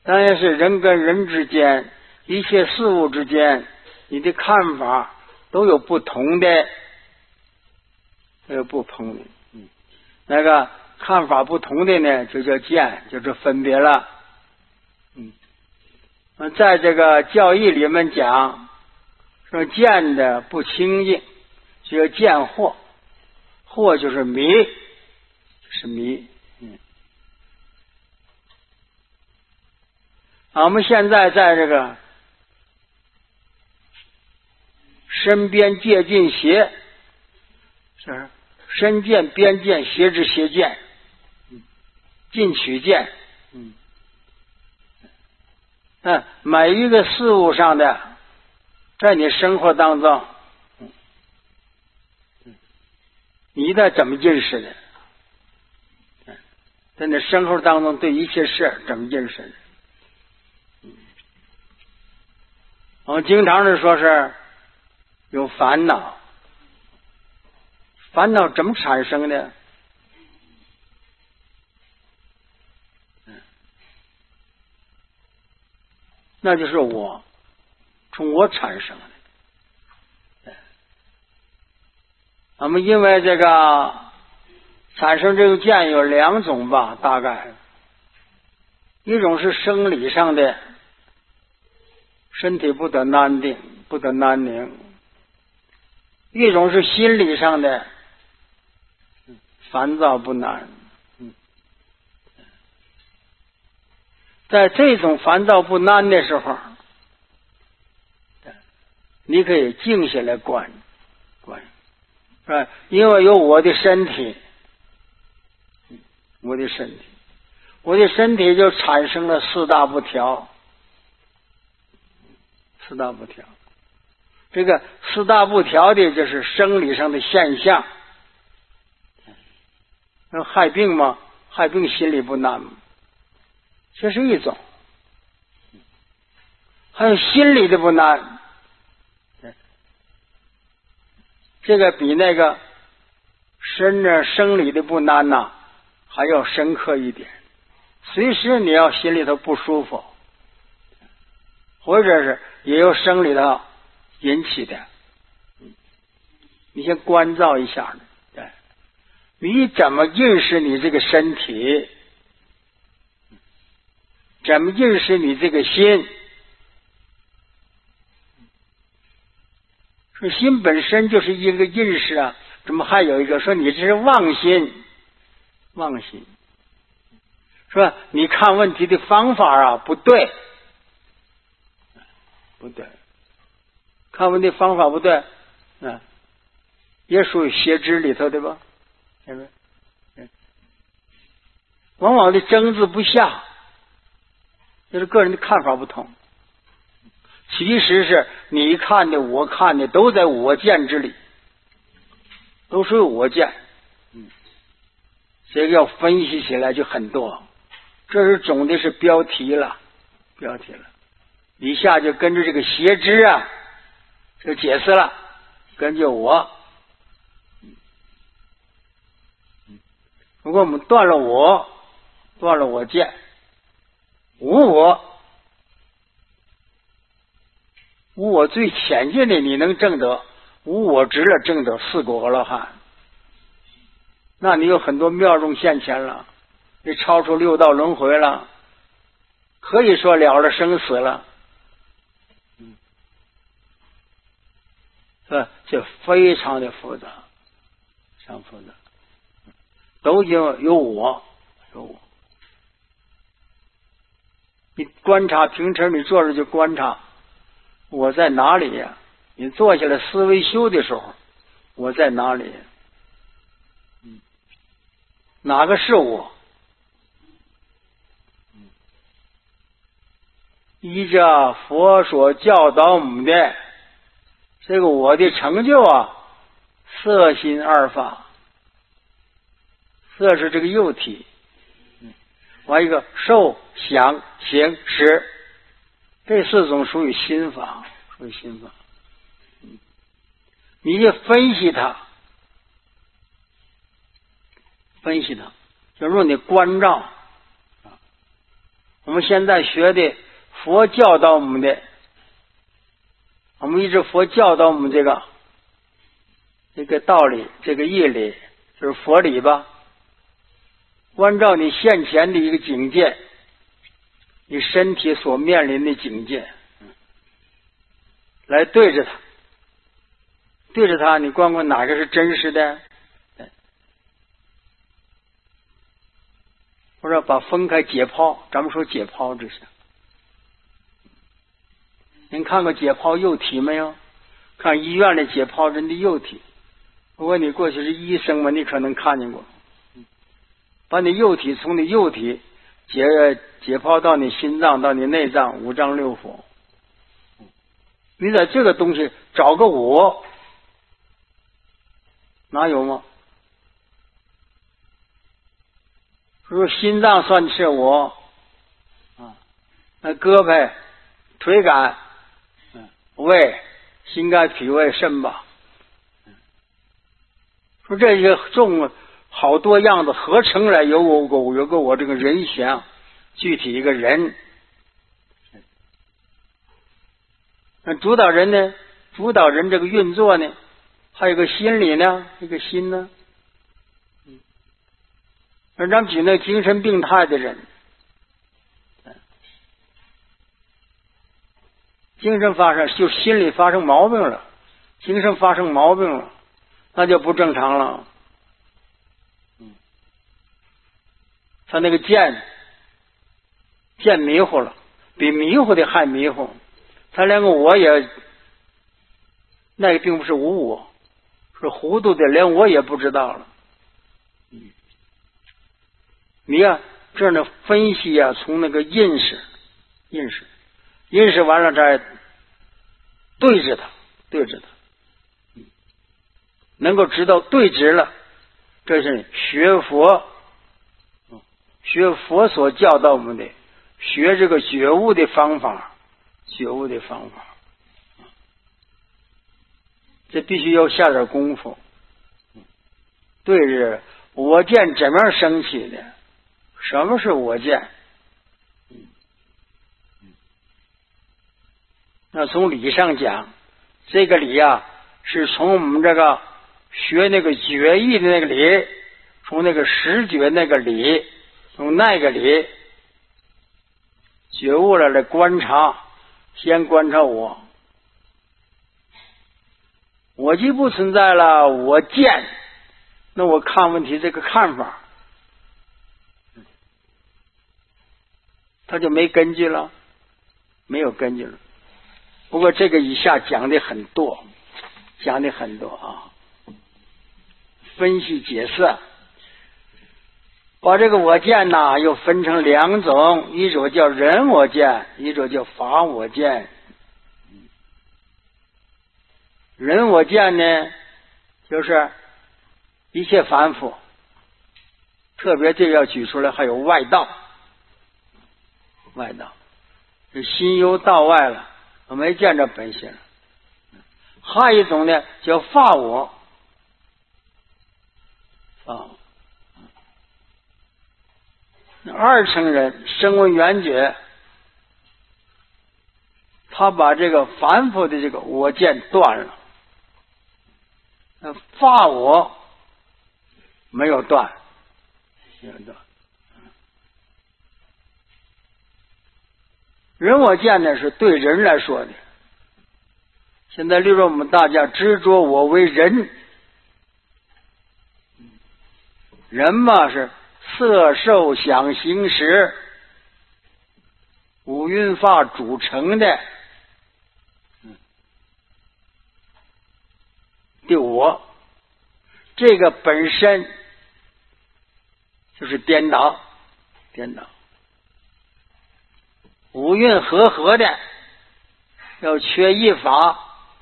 当然是人跟人之间，一切事物之间，你的看法都有不同的，那个看法不同的呢，就叫见，就是分别了。在这个教义里面讲，说见的不清净，就叫见惑，惑就是迷，是迷。我们现在在这个身边界尽邪，是身见边见邪之邪见，尽取见。每一个事物上的，在你生活当中，你的怎么认识的？在你生活当中对一切事怎么认识的？我们经常是说是有烦恼，烦恼怎么产生的？那就是我，从我产生的。我们因为这个产生这个见有两种吧，大概一种是生理上的，身体不得安定，不得安宁；一种是心理上的，烦躁不安。在这种烦躁不安的时候，你可以静下来观，是吧？因为有我的身体，我的身体就产生了四大不调。这个四大不调的就是生理上的现象。害病吗？害病心里不安吗？这是一种。还有心理的不安，这个比那个生理的不安呐还要深刻一点。随时你要心里头不舒服，或者是也有生理的引起的，你先关照一下。你怎么认识你这个身体？怎么认识你这个心？说心本身就是一个认识啊，怎么还有一个说你这是妄心？说你看问题的方法啊不对，看问题方法不对，也属于邪知里头的吧？往往的争执不下，就是个人的看法不同。其实是你看的我看的都在我见之里，都属于我见。这个要分析起来就很多，这是总的是标题了。以下就跟着这个邪知啊就解释了，根据我。如果我们断了我见，无我最浅近的你能证得，无我直了证得四果阿罗汉，那你有很多妙用现前了，你超出六道轮回了，可以说了了生死了。这非常的复杂，都有我。你观察平时你坐着就观察我在哪里呀？你坐下来思维修的时候，我在哪里？哪个是我？依着佛所教导我们的这个我的成就啊，色心二法。色是这个幼体，完一个受想行识，这四种属于心法。你就分析它，就是说你关照。我我们现在学的佛教导我们的，我们一直佛教导我们这个道理，这个义理，就是佛理吧。按照你现前的一个境界，你身体所面临的境界，来对着它，对着它，你光管哪个是真实的，或者把分开解剖，咱们说解剖这些。您看过解剖幼体没有？看医院里解剖人的幼体。如果你过去是医生嘛，你可能看见过。把你幼体从你幼体解剖到你心脏，到你内脏，五脏六腑。你在这个东西找个我，哪有吗？如果心脏算是我啊，那胳膊、腿杆、胃、心肝、脾胃、肾吧。说这些重好多样子合成来有个我这个人形，具体一个人。那主导人呢？主导人这个运作呢？还有个心理呢？一个心呢？而咱们举那精神病态的人，精神发生就心理发生毛病了，精神发生毛病了，那就不正常了。他那个见迷糊了，比迷糊的还迷糊。他连个我也，那个并不是无我，是糊涂的，连我也不知道了。你呀，这样的分析啊，从那个认识完了再对着它，能够知道对直了，这是学佛所教导我们的，学这个觉悟的方法，这必须要下点功夫。对着我见怎么样升起的？什么是我见？那从理上讲，这个理啊，是从我们这个学那个觉意的那个理，从那个实觉那个理，从那个理觉悟了来观察，先观察我既不存在了，我见，那我看问题这个看法，他就没根据了，没有根据了。不过这个以下讲的很多啊，分析解释，把这个我见呐又分成两种，一种叫人我见，一种叫法我见。人我见呢，就是一切凡夫，特别这个要举出来，还有外道，这心由道外了，我没见着本性。还有一种呢叫法我，二乘人声闻缘觉，他把这个凡夫的这个我见断了，法我没有断。人我见呢是对人来说的。现在例如我们大家执着我为人，人嘛是色受想行识五蕴法组成的我，这个本身就是颠倒，五蕴合的，要缺一法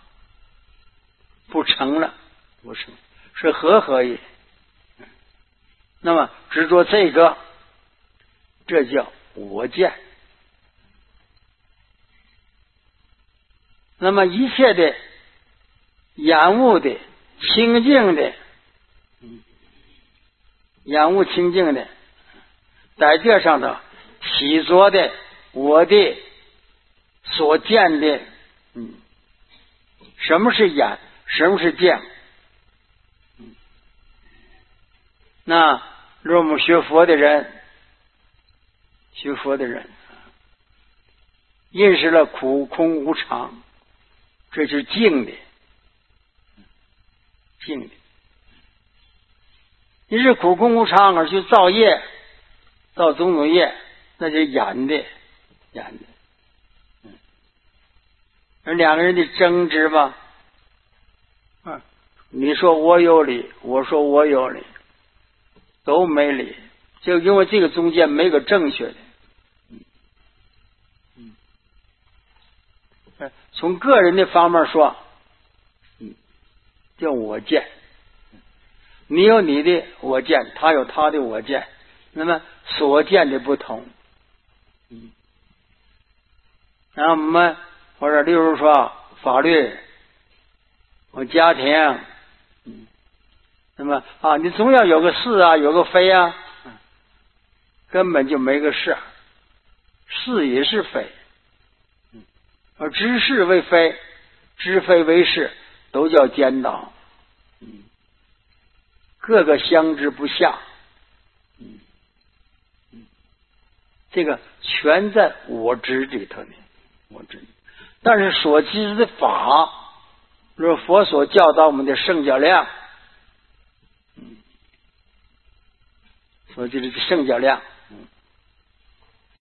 不成了，是合一。那么执着这个，这叫我见。那么一切的染物的清净的，在这上头习作的、我的、所见的。什么是眼？什么是见？那如果我们学佛的人认识了苦空无常，这是静的。你是苦空无常而去造业，造种种业，那就演的。而两个人的争执吧，你说我有理，我说我有理，都没理，就因为这个中间没个正确的。从个人的方面说，叫我见，你有你的我见，他有他的我见，那么所见的不同。然后我们或者例如说法律，我家庭，那么你总要有个是啊，有个非啊，根本就没个是，是也是非，而知是为非，知非为是，都叫颠倒，各个相知不下，这个全在我执里头呢，我执。但是所知的法，如佛所教导我们的圣教量，所知的圣教量